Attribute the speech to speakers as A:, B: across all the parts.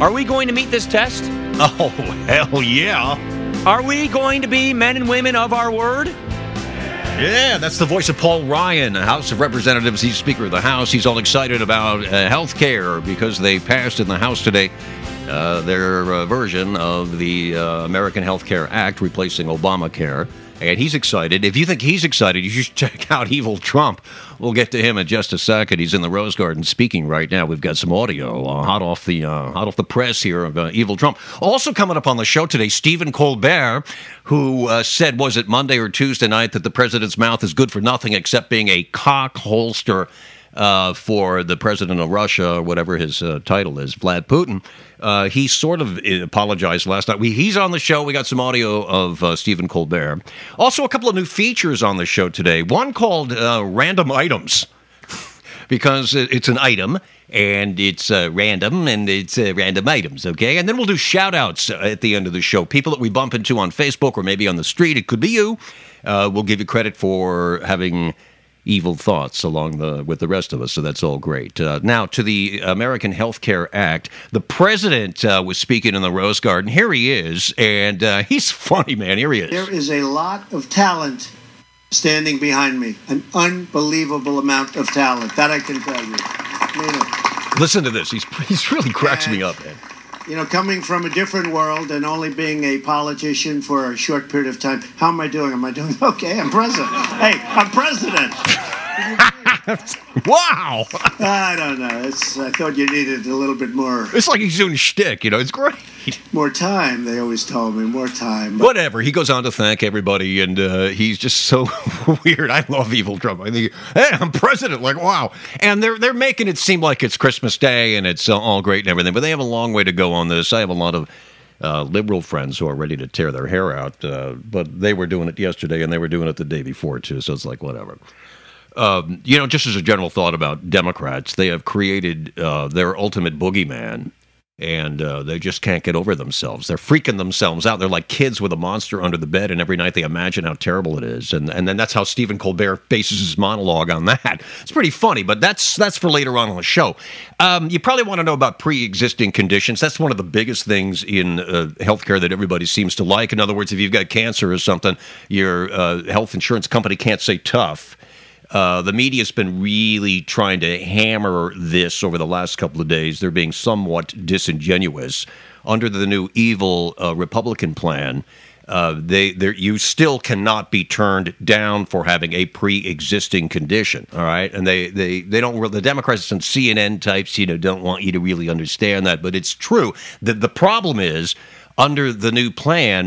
A: Are we going to meet this test?
B: Oh, hell yeah.
A: Are we going to be men and women of our word?
B: Yeah, that's the voice of Paul Ryan, House of Representatives. He's Speaker of the House. He's all excited about health care because they passed in the House today their version of the American Health Care Act replacing Obamacare. And he's excited. If you think he's excited, you should check out Evil Trump. We'll get to him in just a second. He's in the Rose Garden speaking right now. We've got some audio hot off the press here of Evil Trump. Also coming up on the show today, Stephen Colbert, who said, was it Monday or Tuesday night, that the president's mouth is good for nothing except being a cock holster for the president of Russia, or whatever his title is, Vlad Putin. He sort of apologized last night. He's on the show. We got some audio of Stephen Colbert. Also, a couple of new features on the show today. One called Random Items, because it's an item, and it's random, and it's random items, okay? And then we'll do shout-outs at the end of the show. People that we bump into on Facebook or maybe on the street. It could be you. We'll give you credit for having evil thoughts with the rest of us, so that's all great. Now, to the American Health Care Act, the president was speaking in the Rose Garden. Here he is, and he's funny, man. Here he is.
C: There is a lot of talent standing behind me, an unbelievable amount of talent, that I can tell you.
B: Listen to this. He's really cracks me up, man.
C: You know, coming from a different world and only being a politician for a short period of time, how am I doing? Am I doing okay? I'm president. Hey, I'm president.
B: Wow.
C: I don't know. I thought you needed a little bit more.
B: It's like he's doing shtick, it's great.
C: More time, they always told me, more time.
B: But whatever. He goes on to thank everybody, and he's just so weird. I love Evil Trump. I think, hey, I'm president. Like, wow. And they're making it seem like it's Christmas Day and it's all great and everything, but they have a long way to go on this. I have a lot of liberal friends who are ready to tear their hair out, but they were doing it yesterday, and they were doing it the day before, too, so it's like, whatever. Just as a general thought about Democrats, they have created their ultimate boogeyman, and they just can't get over themselves. They're freaking themselves out. They're like kids with a monster under the bed, and every night they imagine how terrible it is. And then that's how Stephen Colbert bases his monologue on that. It's pretty funny, but that's for later on the show. You probably want to know about pre-existing conditions. That's one of the biggest things in healthcare that everybody seems to like. In other words, if you've got cancer or something, your health insurance company can't say tough. The media's been really trying to hammer this over the last couple of days. They're being somewhat disingenuous. Under the new evil Republican plan, you still cannot be turned down for having a pre-existing condition, all right? And they don't. The Democrats and CNN types, don't want you to really understand that, but it's true. The problem is, under the new plan,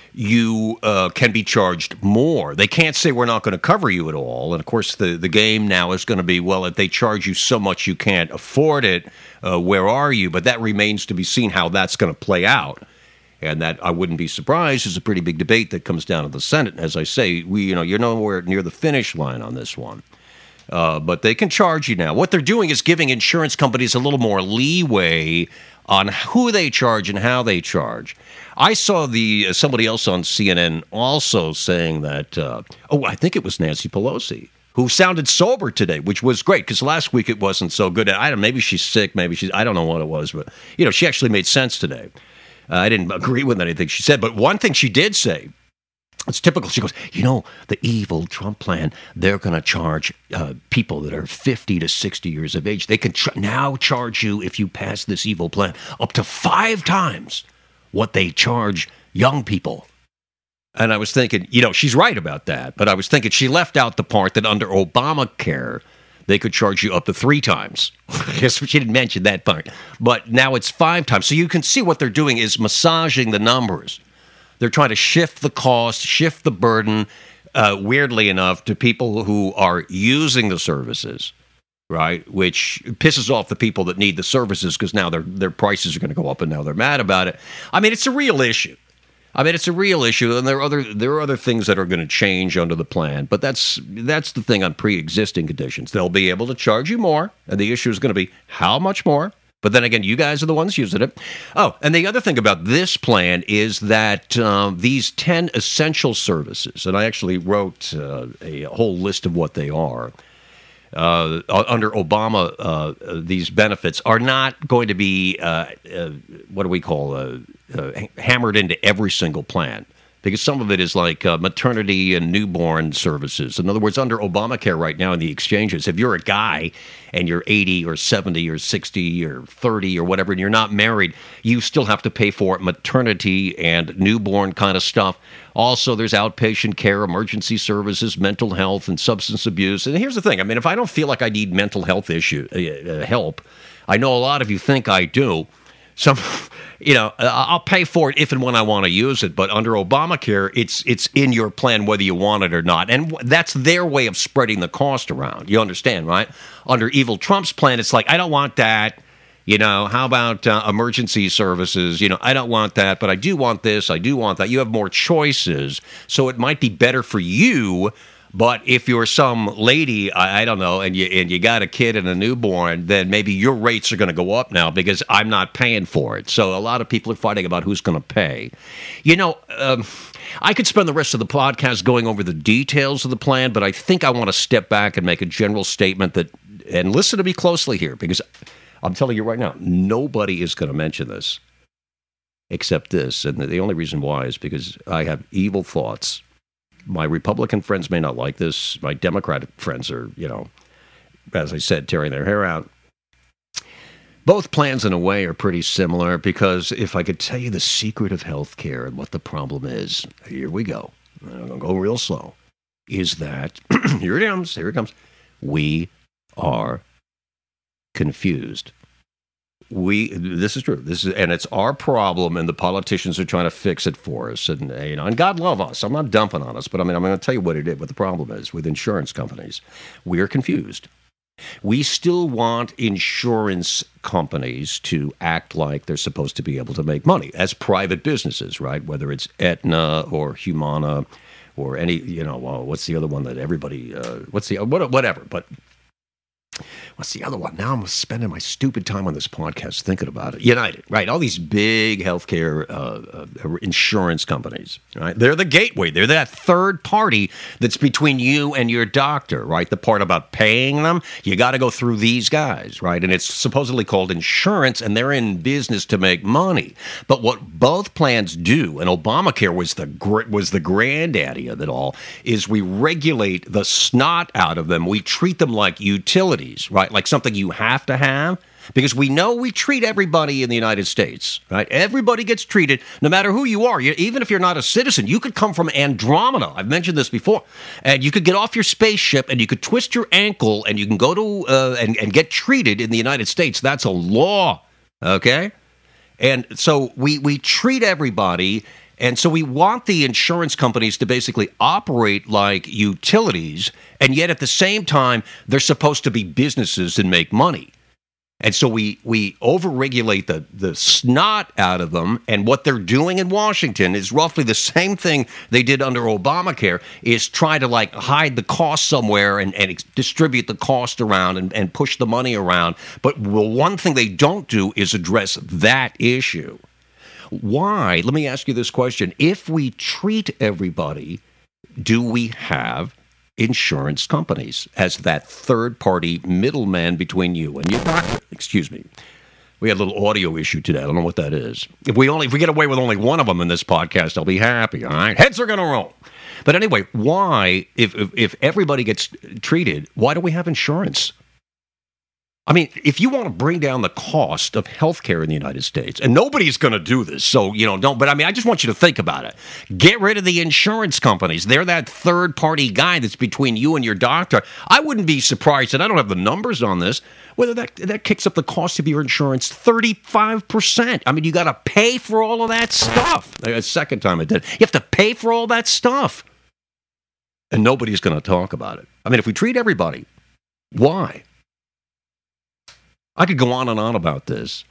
B: you can be charged more. They can't say we're not going to cover you at all. And, of course, the game now is going to be, well, if they charge you so much you can't afford it, where are you? But that remains to be seen how that's going to play out. And that, I wouldn't be surprised, is a pretty big debate that comes down to the Senate. And as I say, you're nowhere near the finish line on this one. But they can charge you now. What they're doing is giving insurance companies a little more leeway on who they charge and how they charge. I saw somebody else on CNN also saying that, I think it was Nancy Pelosi, who sounded sober today, which was great, because last week it wasn't so good. Maybe she's sick, I don't know what it was, but, she actually made sense today. I didn't agree with anything she said, but one thing she did say, it's typical. She goes, the evil Trump plan, they're going to charge people that are 50 to 60 years of age. They can now charge you, if you pass this evil plan, up to 5 times what they charge young people. And I was thinking, she's right about that. But I was thinking she left out the part that under Obamacare, they could charge you up to 3 times. I guess she didn't mention that part. But now it's 5 times. So you can see what they're doing is massaging the numbers. They're trying to shift the cost, shift the burden, weirdly enough, to people who are using the services, right? Which pisses off the people that need the services, because now their prices are going to go up, and now they're mad about it. I mean, it's a real issue. And there are other things that are going to change under the plan. But that's the thing on pre-existing conditions. They'll be able to charge you more, and the issue is going to be how much more. But then again, you guys are the ones using it. Oh, and the other thing about this plan is that these 10 essential services, and I actually wrote a whole list of what they are. under Obama, these benefits are not going to be, hammered into every single plan. Because some of it is like maternity and newborn services. In other words, under Obamacare right now in the exchanges, if you're a guy and you're 80 or 70 or 60 or 30 or whatever, and you're not married, you still have to pay for maternity and newborn kind of stuff. Also, there's outpatient care, emergency services, mental health, and substance abuse. And here's the thing. I mean, if I don't feel like I need mental health help, I know a lot of you think I do. I'll pay for it if and when I want to use it. But under Obamacare, it's in your plan whether you want it or not. And that's their way of spreading the cost around. You understand, right? Under Evil Trump's plan, it's like, I don't want that. How about emergency services? I don't want that, but I do want this. I do want that. You have more choices. So it might be better for you. But if you're some lady, I don't know, and you got a kid and a newborn, then maybe your rates are going to go up now because I'm not paying for it. So a lot of people are fighting about who's going to pay. I could spend the rest of the podcast going over the details of the plan, but I think I want to step back and make a general statement and listen to me closely here, because I'm telling you right now, nobody is going to mention this except this. And the only reason why is because I have evil thoughts. My Republican friends may not like this. My Democratic friends are, as I said, tearing their hair out. Both plans, in a way, are pretty similar, because if I could tell you the secret of healthcare and what the problem is, here we go. I'm going to go real slow. Is that, here it comes. We are confused. This is true. And it's our problem, and the politicians are trying to fix it for us. And and God love us. I'm not dumping on us, but I'm going to tell you what the problem is with insurance companies. We are confused. We still want insurance companies to act like they're supposed to be able to make money as private businesses, right? Whether it's Aetna or Humana or any, what's the other one that everybody, whatever, but. What's the other one? Now I'm spending my stupid time on this podcast thinking about it. United, right? All these big healthcare insurance companies, right? They're the gateway. They're that third party that's between you and your doctor, right? The part about paying them, you got to go through these guys, right? And it's supposedly called insurance, and they're in business to make money. But what both plans do, and Obamacare was the granddaddy of it all, is we regulate the snot out of them. We treat them like utilities. Right, like something you have to have, because we know we treat everybody in the United States, right? Everybody gets treated, no matter who you are. Even if you're not a citizen, you could come from Andromeda. I've mentioned this before. And you could get off your spaceship and you could twist your ankle and you can go to and get treated in the United States. That's a law, okay? And so we treat everybody. And so we want the insurance companies to basically operate like utilities, and yet at the same time, they're supposed to be businesses and make money. And so we overregulate the snot out of them, and what they're doing in Washington is roughly the same thing they did under Obamacare, is try to hide the cost somewhere and distribute the cost around and push the money around. But one thing they don't do is address that issue. Why? Let me ask you this question. If we treat everybody, do we have insurance companies as that third-party middleman between you and your doctor? Excuse me. We had a little audio issue today. I don't know what that is. If we get away with only one of them in this podcast, I'll be happy, all right? Heads are going to roll. But anyway, why, if everybody gets treated, why do we have insurance? I mean, if you want to bring down the cost of healthcare in the United States, and nobody's going to do this, so, don't, but I just want you to think about it. Get rid of the insurance companies. They're that third-party guy that's between you and your doctor. I wouldn't be surprised, and I don't have the numbers on this, whether that kicks up the cost of your insurance 35%. I mean, you got to pay for all of that stuff. A second time I did. You have to pay for all that stuff. And nobody's going to talk about it. I mean, if we treat everybody, why? I could go on and on about this,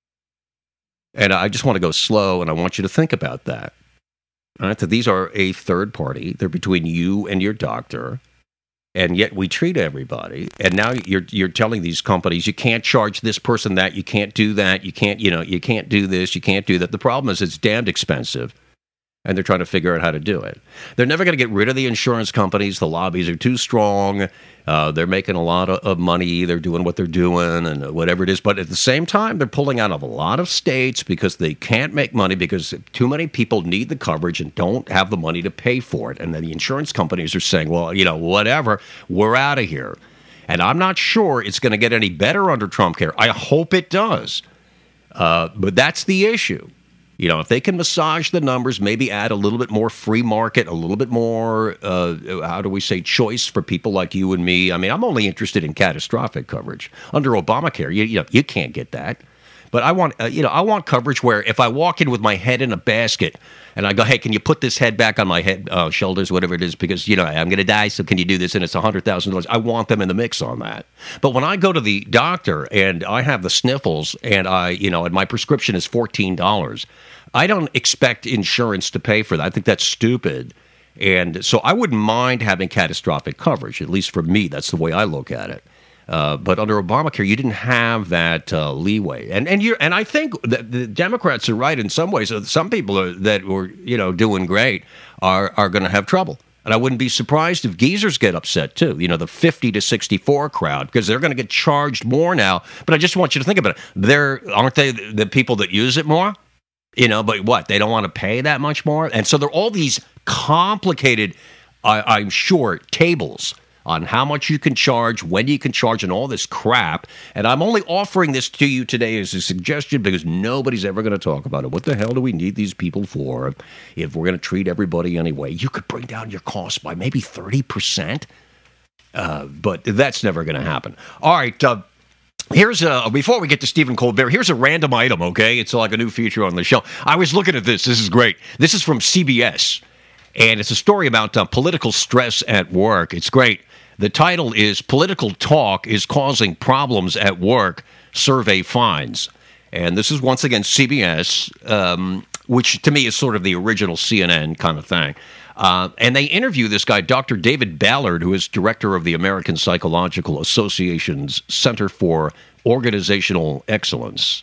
B: and I just want to go slow, and I want you to think about that. All right, that these are a third party. They're between you and your doctor, and yet we treat everybody. And now you're telling these companies you can't charge this person that, you can't do that, you can't do this, you can't do that. The problem is it's damned expensive. And they're trying to figure out how to do it. They're never going to get rid of the insurance companies. The lobbies are too strong. They're making a lot of money. They're doing what they're doing and whatever it is. But at the same time, they're pulling out of a lot of states because they can't make money because too many people need the coverage and don't have the money to pay for it. And then the insurance companies are saying, well, whatever, we're out of here. And I'm not sure it's going to get any better under Trump care. I hope it does. But that's the issue. If they can massage the numbers, maybe add a little bit more free market, a little bit more, choice for people like you and me. I mean, I'm only interested in catastrophic coverage. Under Obamacare, you can't get that. But I want coverage where if I walk in with my head in a basket and I go, hey, can you put this head back on my head, shoulders, whatever it is, because, I'm going to die, so can you do this? And it's $100,000. I want them in the mix on that. But when I go to the doctor and I have the sniffles and and my prescription is $14, I don't expect insurance to pay for that. I think that's stupid. And so I wouldn't mind having catastrophic coverage, at least for me. That's the way I look at it. But under Obamacare, you didn't have that leeway, and I think that the Democrats are right in some ways. Some people that were doing great are going to have trouble, and I wouldn't be surprised if geezers get upset too. The 50 to 64 crowd, because they're going to get charged more now. But I just want you to think about it. Aren't they the people that use it more? But what? They don't want to pay that much more, and so there are all these complicated, I'm sure, tables on how much you can charge, when you can charge, and all this crap. And I'm only offering this to you today as a suggestion because nobody's ever going to talk about it. What the hell do we need these people for if we're going to treat everybody anyway? You could bring down your costs by maybe 30%, but that's never going to happen. All right, here's before we get to Stephen Colbert, here's a random item, okay? It's like a new feature on the show. I was looking at this. This is great. This is from CBS, and it's a story about political stress at work. It's great. The title is Political Talk is Causing Problems at Work, Survey Finds. And this is once again CBS, which to me is sort of the original CNN kind of thing. And they interview this guy, Dr. David Ballard, who is director of the American Psychological Association's Center for Organizational Excellence.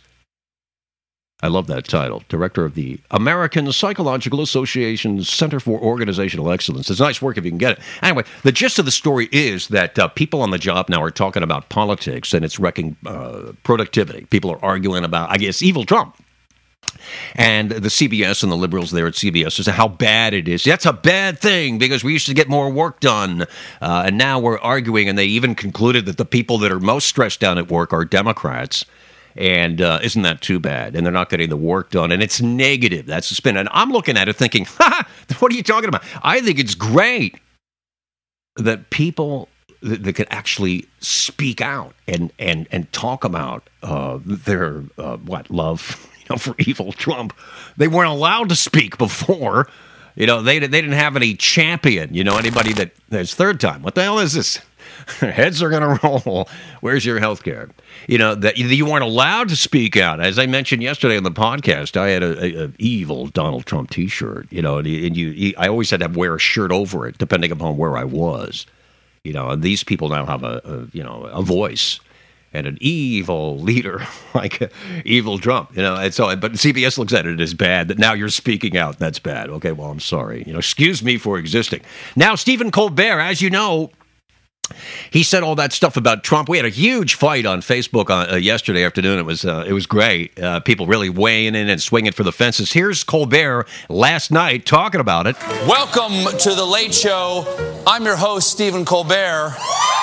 B: I love that title. Director of the American Psychological Association's Center for Organizational Excellence. It's nice work if you can get it. Anyway, the gist of the story is that people on the job now are talking about politics, and it's wrecking productivity. People are arguing about, I guess, evil Trump. And the CBS and the liberals there at CBS say how bad it is. That's a bad thing because we used to get more work done. And now we're arguing, and they even concluded that the people that are most stressed out at work are Democrats. And isn't that too bad? And they're not getting the work done. And it's negative. That's the spin. And I'm looking at it thinking, what are you talking about? I think it's great that people that can actually speak out and talk about their, love for evil Trump. They weren't allowed to speak before. They didn't have any champion, anybody that's third time. What the hell is this? Heads are going to roll. Where's your health care? That you weren't allowed to speak out. As I mentioned yesterday on the podcast, I had a evil Donald Trump T-shirt. I always had to wear a shirt over it, depending upon where I was. And these people now have a voice and an evil leader like evil Trump. And so, but CBS looks at it as bad that now you're speaking out. That's bad. Okay, well, I'm sorry. Excuse me for existing. Now, Stephen Colbert, as you know, he said all that stuff about Trump. We had a huge fight on Facebook yesterday afternoon. It was great. People really weighing in and swinging for the fences. Here's Colbert last night talking about it.
D: Welcome to The Late Show. I'm your host, Stephen Colbert.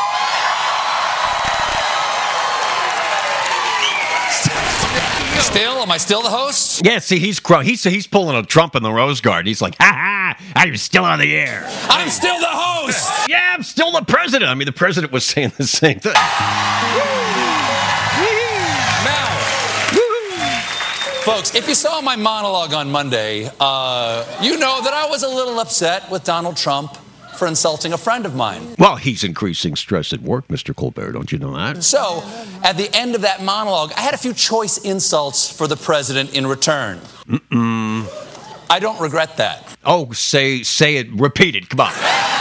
D: Am I still the host?
B: Yeah, see, he's pulling a Trump in the Rose Garden. He's like, I'm still on the air.
D: I'm still the host.
B: Yeah, I'm still the president. I mean, the president was saying the same thing.
D: Now, folks, if you saw my monologue on Monday, you know that I was a little upset with Donald Trump for insulting a friend of mine.
B: Well, he's increasing stress at work, Mr. Colbert. Don't you know that?
D: So, at the end of that monologue, I had a few choice insults for the president in return. I don't regret that.
B: Oh, say it. Repeat it. Come on.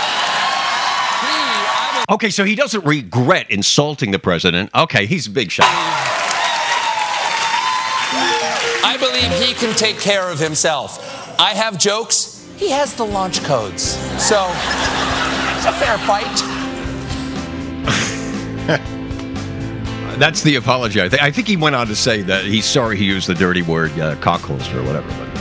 B: Okay, so he doesn't regret insulting the president. Okay, he's a big shot.
D: I believe he can take care of himself. I have jokes. He has the launch codes. So, it's a fair fight.
B: That's the apology. I think he went on to say that he's sorry he used the dirty word cockholster or whatever. But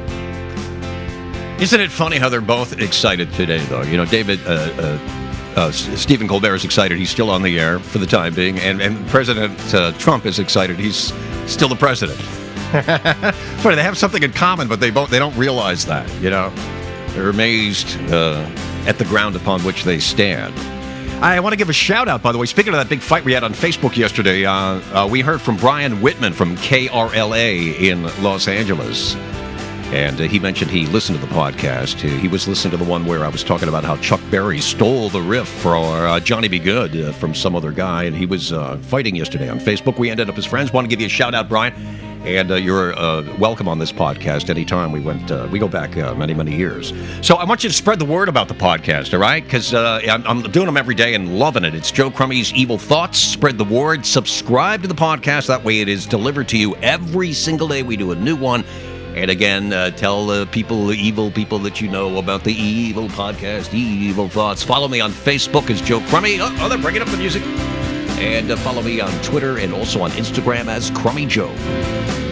B: isn't it funny how they're both excited today, though? You know, Stephen Colbert is excited. He's still on the air for the time being. And President Trump is excited. He's still the president. Funny, they have something in common, but they don't realize that, you know. They're amazed at the ground upon which they stand. I want to give a shout-out, by the way. Speaking of that big fight we had on Facebook yesterday, we heard from Brian Whitman from KRLA in Los Angeles. And he mentioned he listened to the podcast. He was listening to the one where I was talking about how Chuck Berry stole the riff for Johnny B. Good from some other guy. And he was fighting yesterday on Facebook. We ended up as friends. Want to give you a shout-out, Brian. And you're welcome on this podcast anytime. We go back many, many years. So I want you to spread the word about the podcast, all right? Because I'm doing them every day and loving it. It's Joe Crummey's Evil Thoughts. Spread the word. Subscribe to the podcast. That way it is delivered to you every single day. We do a new one. And again, tell the evil people that you know about the Evil Podcast, Evil Thoughts. Follow me on Facebook as Joe Crummey. Oh, they're bringing up the music. And follow me on Twitter and also on Instagram as Crummy Joe.